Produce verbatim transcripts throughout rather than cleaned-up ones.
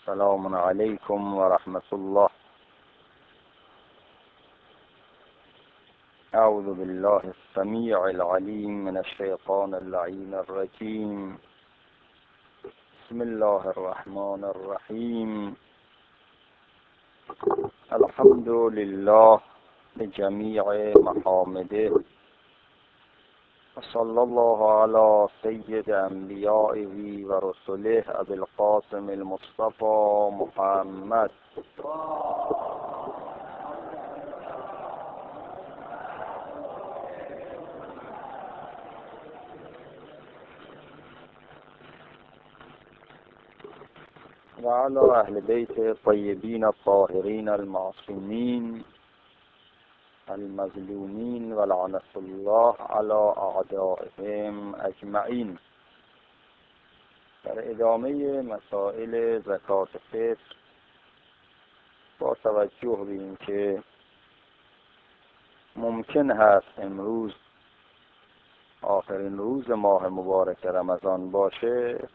السلام عليكم ورحمة الله. أعوذ بالله السميع العليم من الشيطان اللعين الرجيم. بسم الله الرحمن الرحيم. الحمد لله بجميع محامده، وصلى الله على سيد أنبيائه ورسله أبي القاسم المصطفى محمد. وعلى أهل بيت الطيبين الطاهرين المعصومين المظلومين ولعنة الله على أعدائهم أجمعین. در ادامه مسائل زکات فطر با توجه به اینکه ممکن هست امروز آخرین روز ماه مبارک رمضان باشه،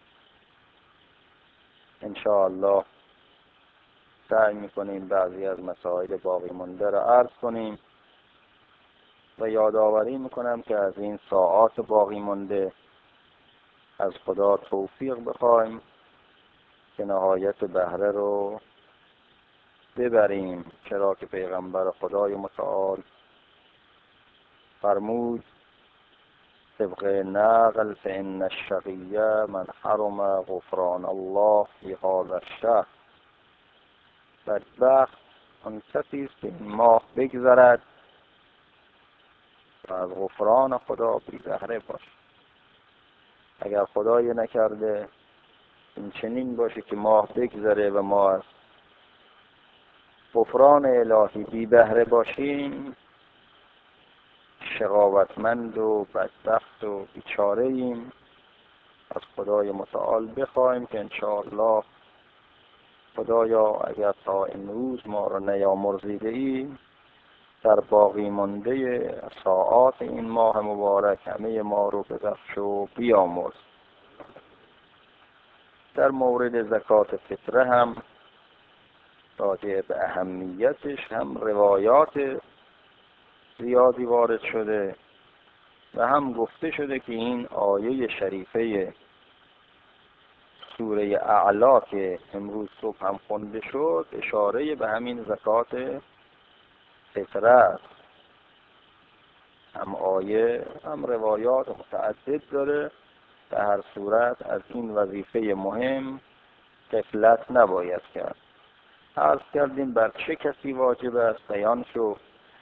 انشاءالله سعی میکنیم بعضی از مسائل باقی مونده را عرض کنیم و یادآوری میکنم که از این ساعات باقی مونده از خدا توفیق بخوایم که نهایت بهره رو ببریم، چرا که پیغمبر خدای متعال فرمود طبق نقل فإن الشقی من حرم غفران الله فی هذا الشهر. بدبخت آن کسی است که این ماه بگذرد و از غفران خدا بی بهره باشه. اگر خدای نکرده این چنین باشه که ماه بگذره و ما از غفران الهی بی بهره باشیم، شقاوتمند و بدبخت و بیچاره ایم. از خدای متعال بخوایم که انشاءالله خدایا اگر تا این روز ما را نیامرزیده ای، در باقی مانده ساعات این ماه مبارک همه ما رو ببخش و بیامرز. در مورد زکات فطره هم راجع به اهمیتش هم روایات زیادی وارد شده و هم گفته شده که این آیه شریفه سوره اعلا که امروز صبح هم خونده شد اشاره به همین زکات فطره است. هم آیه هم روایات متعدد داره. در هر صورت از این وظیفه مهم غفلت نباید کرد. عرض کردیم بر چه کسی واجب است، بیان شد.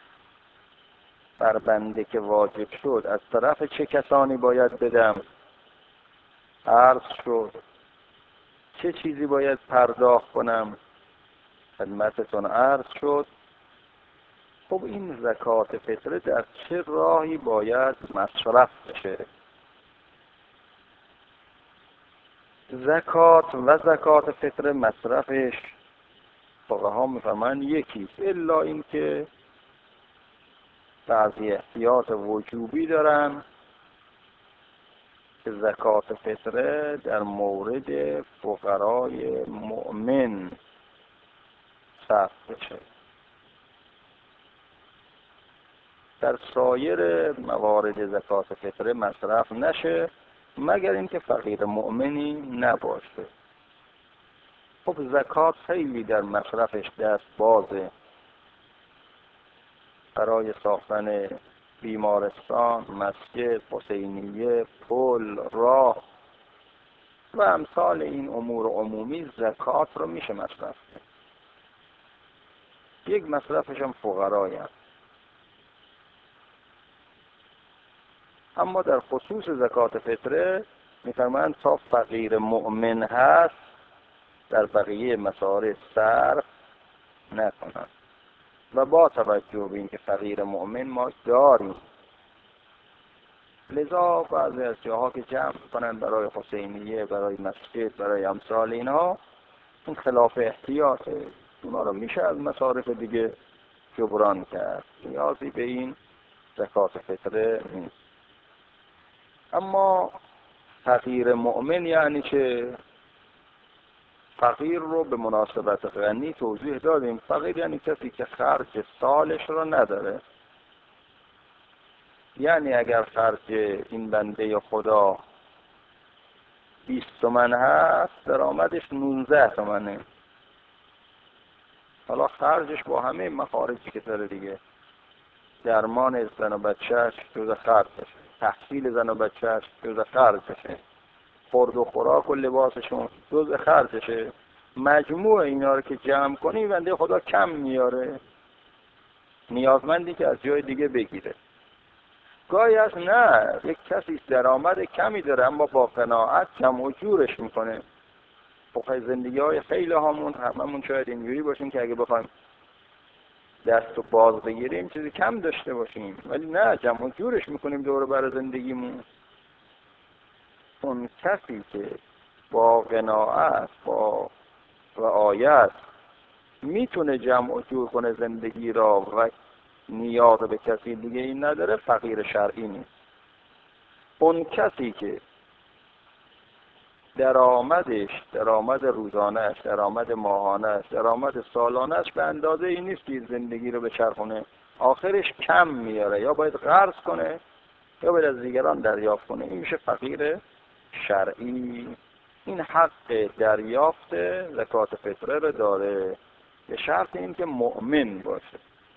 بر بنده که واجب شد از طرف چه کسانی باید بدم، عرض شد. چه چیزی باید پرداخت کنم، خدمتتون عرض شد. خب این زکات فطره در چه راهی باید مصرف بشه؟ زکات و زکات فطره مصرفش فقها میفرمایند یکیست، الا این که بعضی احتیاط وجوبی دارن که زکات فطره در مورد فقرای مؤمن صرف بشه. در سایر موارد زکات فطره مصرف نشه مگر اینکه فقیر مؤمنی نباشه. خب زکات خیلی در مصرفش دست بازه. برای ساختن بیمارستان، مسجد، حسینیه، پل، راه و امثال این امور عمومی زکات رو میشه مصرف کرد. یک مصرفش هم فقرایی هست. اما در خصوص زکات فطره میفرمایند تا فقیر مؤمن هست در بقیه مصارف صرف نکنند. و با توجه به اینکه فقیر مؤمن ما داریم، لذا بعضی از جاها که جمع کنند برای حسینیه، برای مسجد، برای امثال اینها، این خلاف احتیاطه. اونا رو میشه از مصارف دیگه جبران کرد، نیازی به این زکات فطره نیست. اما فقیر مؤمن یعنی چه؟ فقیر رو به مناسبت غنی توضیح دادیم. فقیر یعنی کسی که خرج سالش رو نداره. یعنی اگر خرج این بنده خدا بیست تومن هست، درآمدش نوزده تومنه. حالا خرجش با همه مخارجی که داره دیگه، درمان زن و بچهش جز خرجشه، تحصیل زن و بچهش جز خرجشه، خورد و خوراک و لباسشون جز خرجشه. مجموع اینا رو که جمع کنی بنده خدا کم میاره، نیازمندی که از جای دیگه بگیره. گاهی از نه، یک کسی درآمد کمی داره اما با قناعت جمع و جورش میکنه. خب زندگی های خیلی هامون هممون شاید اینجوری باشیم که اگه بخوایم دست و باز بگیریم چیزی کم داشته باشیم، ولی نه، جمع و جورش میکنیم دور بر زندگیمون. اون کسی که با قناعت، با رعایت میتونه جمع و جور کنه زندگی را و نیاز به کسی دیگه این نداره، فقیر شرعی نیست. اون کسی که درآمدش، درآمد روزانهش، درآمد ماهانهش، درآمد سالانهش به اندازه این نیست که زندگی رو بچرخونه، آخرش کم میاره، یا باید قرض کنه یا باید از دیگران دریافت کنه، این میشه فقیر شرعی. این حق دریافت زکات فطره رو داره، به شرط این که مؤمن باشه.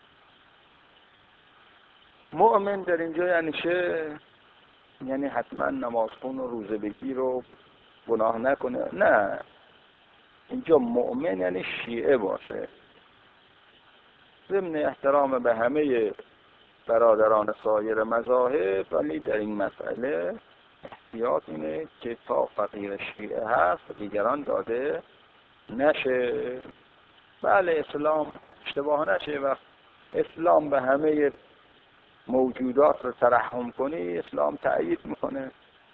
مؤمن در اینجا یعنی چه؟ یعنی حتما نماز خون و روزه بگیر و گناه نکنه، نه. اینجا مؤمن یعنی شیعه باشه، ضمن احترام به همه برادران سایر مذاهب، ولی در این مسئله احتیاط اینه که تا فقیر شیعه هست دیگران داده نشه. بله اسلام اشتباه نشه، وقت اسلام به همه موجودات رو ترحم کنی، اسلام تأیید میکنه.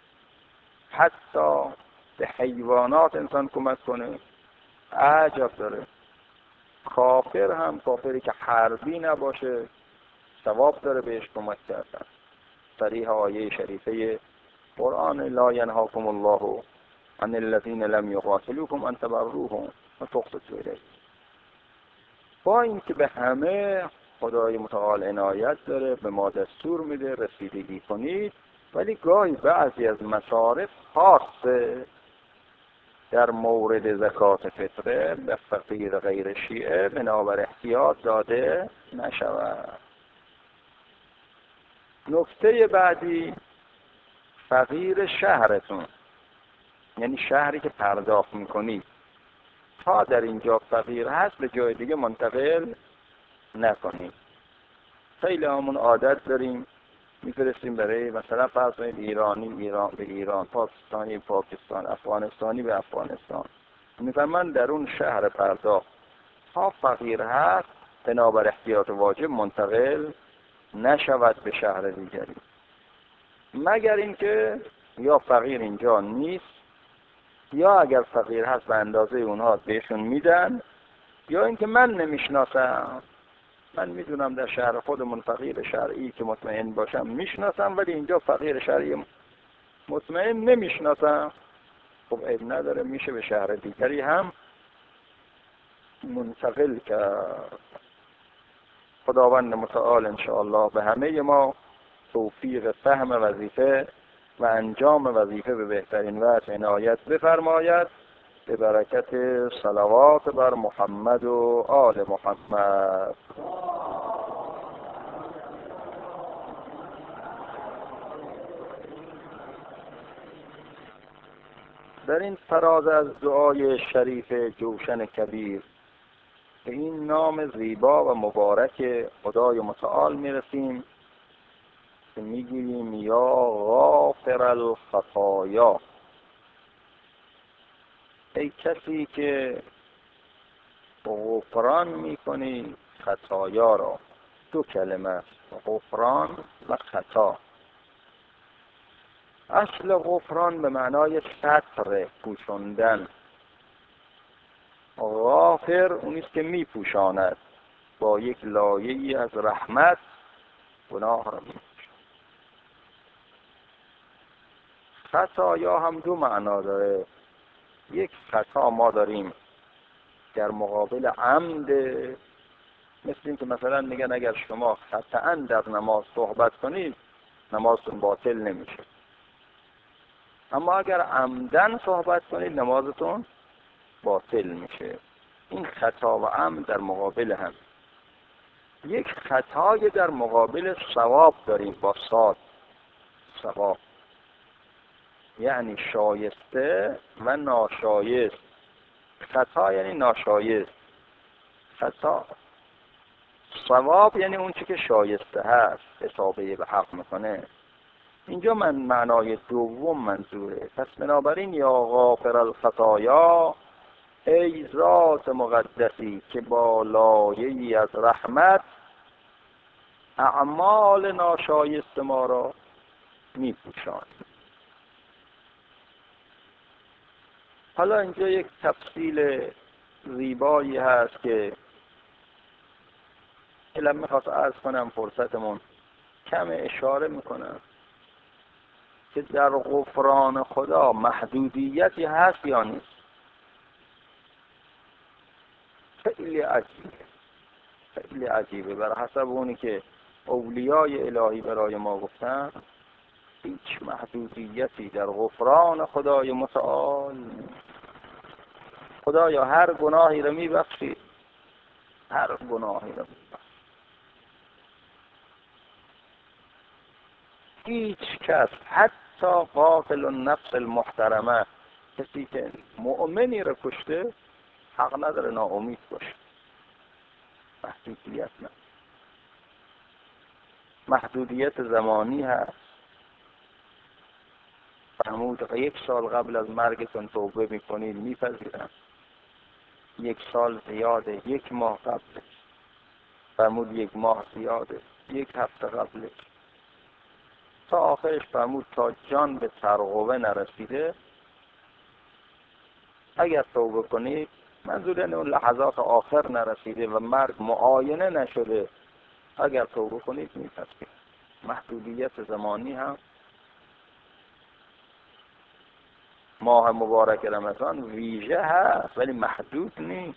حتی به حیوانات انسان کمک کنه، عجب داره. کافر هم، کافری که حربی نباشه، ثواب داره بهش کمک کردن. صریح آیه شریفه قرآن: لا ینهاکم الله عن الذین لم یقاتلوکم ان تبروهم و تقسطوا الیهم. با این که به همه خدای متعال عنایت داره، به ما دستور میده رسیدگی کنید، ولی گاهی بعضی از مصارف خاصه در مورد زکات فطره به فقیر غیر شیعه بنابر احتیاط داده نشود. نکته بعدی، فقیر شهرتون، یعنی شهری که پرداخت میکنی، تا در اینجا فقیر هست به جای دیگه منتقل نکنید. خیلی همون عادت داریم میفرستیم برای مثلا فرض کنید ایرانی ایران به ایران، پاکستانی پاکستان، افغانستانی به افغانستان. میگم من در اون شهر پرداخت تا فقیر هست بنابر احتیاط واجب منتقل نشود به شهر دیگری، مگر اینکه یا فقیر اینجا نیست، یا اگر فقیر هست به اندازه اونها بهشون میدن، یا اینکه من نمیشناسم. من میدونم در شهر خودمون فقیر شرعی که مطمئن باشم میشناسم، ولی اینجا فقیر شرعی مطمئن نمیشناسم. خب عیب نداره، میشه به شهر دیگری هم منتقل کرد. خداوند متعال انشاءالله به همه ما توفیق فهم وظیفه و انجام وظیفه به بهترین وجه عنایت بفرماید، به برکت صلوات بر محمد و آل محمد. در این فراز از دعای شریف جوشن کبیر به این نام زیبا و مبارک خدای متعال میرسیم که میگوییم یا غافر الخطایا، ای کسی که غفران میکنی خطایا را. دو کلمه است، غفران و خطا. اصل غفران به معنای ستر، پوشاندن. غافر اونیست که میپوشاند، با یک لایه‌ای از رحمت گناه را میپوشاند. خطایا هم دو معنا داره. یک خطا ما داریم در مقابل عمد، مثل این که مثلا میگن اگر شما خطأ در نماز صحبت کنید نمازتون باطل نمیشه، اما اگر عمدن صحبت کنید نمازتون باطل میشه. این خطا و عمد در مقابل هم. یک خطای در مقابل صواب داریم با صاد، ثواب یعنی شایسته و ناشایست. خطا یعنی ناشایست، خطا. ثواب یعنی اون چی که شایسته هست، اصابه به حق میکنه. اینجا من معنای دوم منظوره. پس بنابراین یا غافر الخطایا، ای ذات مقدسی که با لایه‌ای از رحمت اعمال ناشایست ما را میپوشانی. حالا اینجا یک تفصیل زیبایی هست که الان میخواست عرض کنم، فرصتمون کم اشاره میکنم که در غفران خدا محدودیتی هست یا نیست. خیلی عجیبه، خیلی عجیبه. بر حسب اونی که اولیای الهی برای ما گفتن هیچ محدودیتی در غفران خدای متعال نیست. خدایا هر گناهی رو میبخشی، هر گناهی رو میبخشی. هیچ کس، حتی قاتل النفس المحترمه، کسی که مؤمنی رو کشته، حق نداره ناامید باشه. محدودیت نه. محدودیت زمانی هست. فرمود یک سال قبل از مرگتون توبه میکنید میپذیرم. یک سال زیاده، یک ماه قبلش. فرمود یک ماه زیاده، یک هفته قبلش. تا آخرش فرمود تا جان به ترقوه نرسیده اگر توبه کنید، منظور اینه اون لحظات آخر نرسیده و مرگ معاینه نشده، اگر توبه کنید میپذیرم. محدودیت زمانی هم. ماه مبارک رمضان ویژه هست ولی محدود نیست.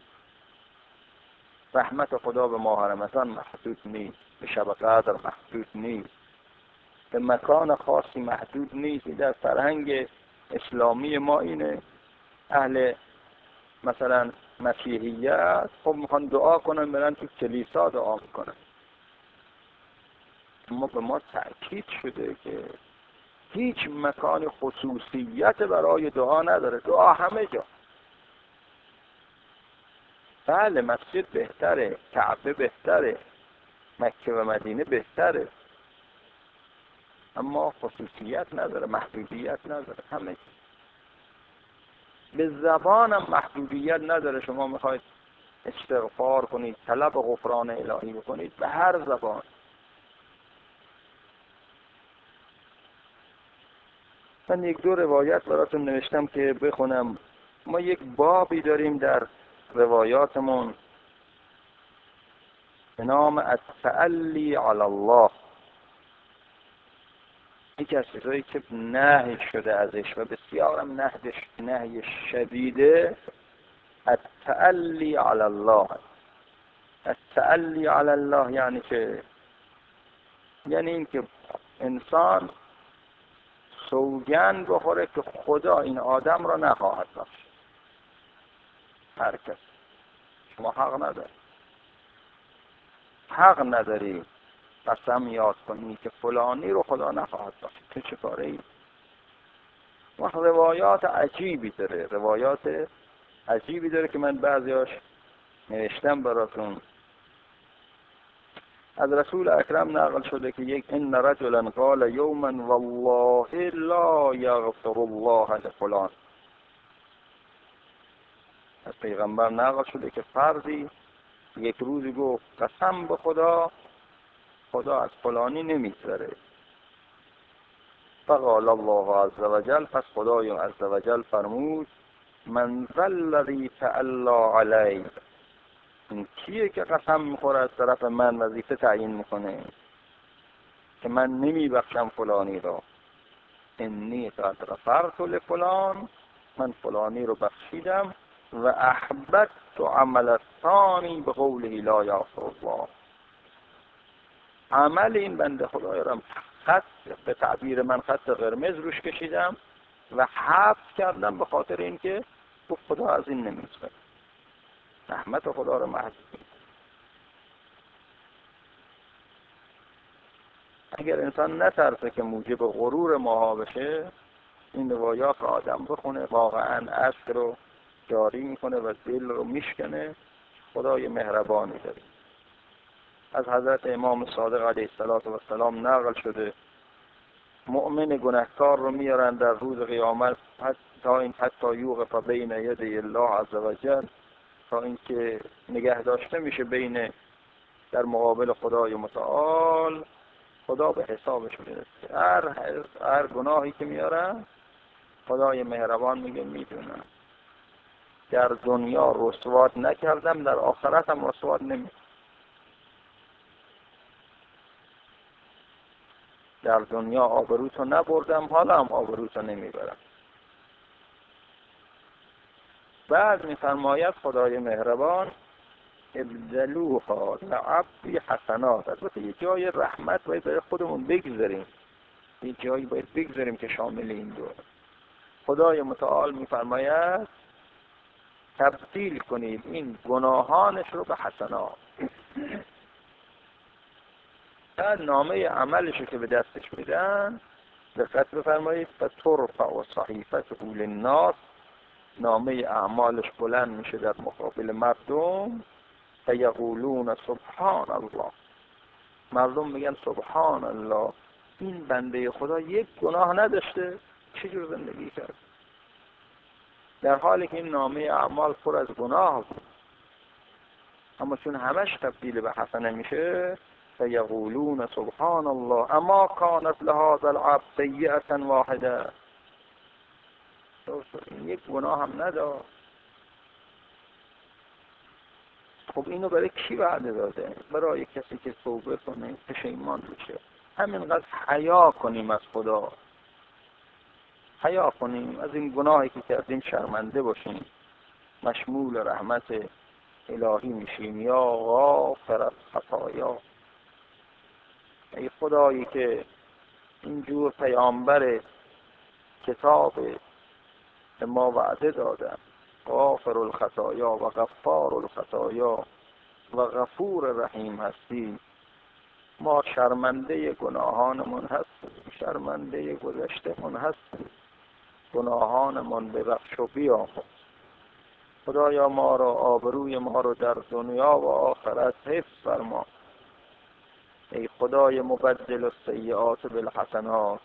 رحمت خدا به ماه رمضان محدود نیست، به شب قدر محدود نیست، به مکان خاصی محدود نیست. در فرهنگ اسلامی ما اینه، اهل مثلا مسیحیت خب میخوان دعا کنن برن تو کلیسا دعا میکنن. اما به ما تأکید شده که هیچ مکان خصوصیت برای دعا نداره، دعا همه جا. بله مسجد بهتره، کعبه بهتره، مکه و مدینه بهتره، اما خصوصیت نداره، محدودیت نداره، همه جا. به زبانم محدودیت نداره. شما میخواید استغفار کنید، طلب غفران الهی بکنید، به هر زبان. من یک دو روایت براتون نوشتم که بخونم. ما یک بابی داریم در روایاتمون به نام التعلی علی الله. یکی از چیزایی که نهی شده ازش و بسیارم نهیش نهی شدیده، التعلی علی الله. التعلی علی الله یعنی که یعنی این که انسان سوگند بخوره که خدا این آدم را نخواهد بخشید. هر کس. شما حق نداری، حق نداری قسم یاد کنی که فلانی رو خدا نخواهد بخشید. تو چه کاره ای؟ و روایات عجیبی داره، روایات عجیبی داره که من بعضیاش نوشتم براتون. از رسول اکرم نقل شده که یک ان رجلا قال یوما والله لا یغفر الله لفلان. از پیغمبر نقل شده که فردی یک روزی گفت قسم به خدا خدا از فلانی نمیگذره. فقال الله عز وجل، پس خدای عز وجل فرمود من ذا الذی تعلی علی، این کیه که قسم میخوره از طرف من وظیفه تعیین میکنه که من نمیبخشم فلانی را. انی قد غفرت لفلان من فلانی رو بخشیدم و احبت تو عمل الثانی به قوله لا یغفر الله. عمل این بنده خدای رو خط به تعبیر من خط قرمز روش کشیدم و حبس کردم به خاطر اینکه گفت خدا از این نمی‌گذره. رحمت خدا رو محض. اگر انسان نترسه که موجب غرور ماها بشه، این روایات رو آدم بخونه واقعا اشک رو جاری میکنه و دل رو میشکنه. خدای مهربانی داره. از حضرت امام صادق علیه السلام نقل شده مؤمن گناهکار رو میارن در روز قیامت حتی این حتی یوقف بین یدی الله عز وجل، تا اینکه نگه داشته میشه بین در مقابل خدای متعال، خدا به حسابش میرسه. هر هر گناهی که میارن خدای مهربان میگه میدونم در دنیا رسوات نکردم، در آخرت هم رسوات نمی در دنیا آبروتو نبردم، حالا هم آبروتو نمیبرم. بعد میفرماید خدای مهربان ابدلوها لعبی حسنات. البته یه جای رحمت باید برای خودمون بگذاریم، یه جایی باید بگذاریم که شامل این دو. خدای متعال میفرماید تبدیل کنید این گناهانش رو به حسنات. بعد نامه عملش که به دستش میدن دقت بفرمایید فترفع و صحیفته للناس، نامه اعمالش بلند میشه در مقابل مردم. فیقولون سبحان الله، مردم میگن سبحان الله، این بنده خدا یک گناه نداشته، چجور زندگی کرد؟ در حالی که این نامه اعمال پر از گناه بود، اما چون همش تبدیل به حسنه میشه فیقولون سبحان الله اما کانت لهذا العبد سیئة واحده، یک گناه هم نداشت. خب اینو برای کی وعده داده؟ برای کسی که توبه کنه، پشیمان بشه. همینقدر حیا کنیم از خدا، حیا کنیم از این گناهی که کردیم، شرمنده باشیم، مشمول رحمت الهی میشیم. یا غافر الخطایا، ای خدایی که اینجور پیامبر کتاب به ما وعده دادن، غافر الخطایا و غفار الخطایا و غفور رحیم هستی، ما شرمنده گناهانمون هستیم، شرمنده گذشتمون هستیم، گناهانمون ببخش و بیامرز. خدایا ما را، آبروی ما رو در دنیا و آخرت حفظ فرما. ای خدای مبدل السیئات بالحسنات،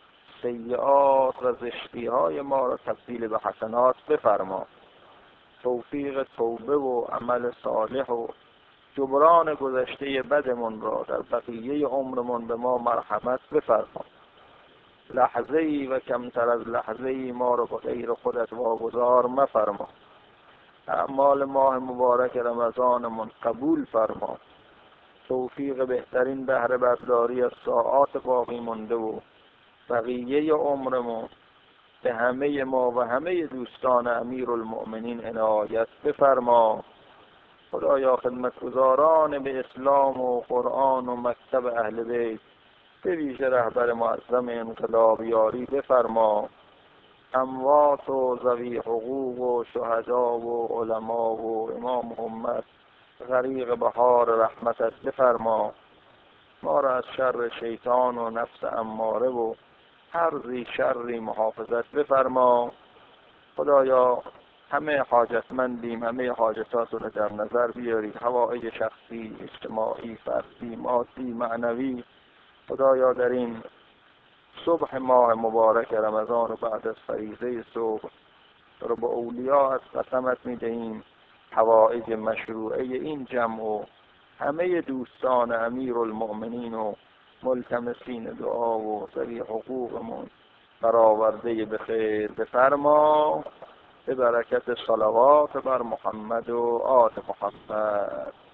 سیئات و زشتی های ما را تبدیل به حسنات بفرما. توفیق توبه و عمل صالح و جبران گذشته بدمون را در بقیه عمرمون به ما مرحمت بفرما. لحظه ای و کمتر از لحظه ای ما را به غیر خودت واگذار مفرما. اعمال ماه مبارک رمضانمون قبول فرما. توفیق بهترین بهره برداری از ساعات باقی مونده و بقیه عمرمون به همه ما و همه دوستان امیرالمؤمنین عنایت بفرما. خدایا خدمتگزاران به اسلام و قرآن و مکتب اهل بیت، به ویژه رهبر معظم انقلاب یاری بفرما. اموات و ذوی حقوق و شهدا و علما و امام محمد غریق بهار رحمتت بفرما. ما را از شر شیطان و نفس اماره و هر ذی شری محافظت بفرما. خدایا همه حاجتمندیم، همه حاجتات رو در نظر بیارید، حوائج شخصی، اجتماعی، فردی، مادی، معنوی. خدایا در این صبح ماه مبارک رمضان و بعد از فریضه صبح رو به اولیاء قسمت میدهیم حوائج مشروعه این جمع و همه دوستان امیرالمؤمنین و ملتمسین دعا و ذوی حقوقمون برآورده به خیر بفرما، به برکت صلوات بر محمد و آل محمد.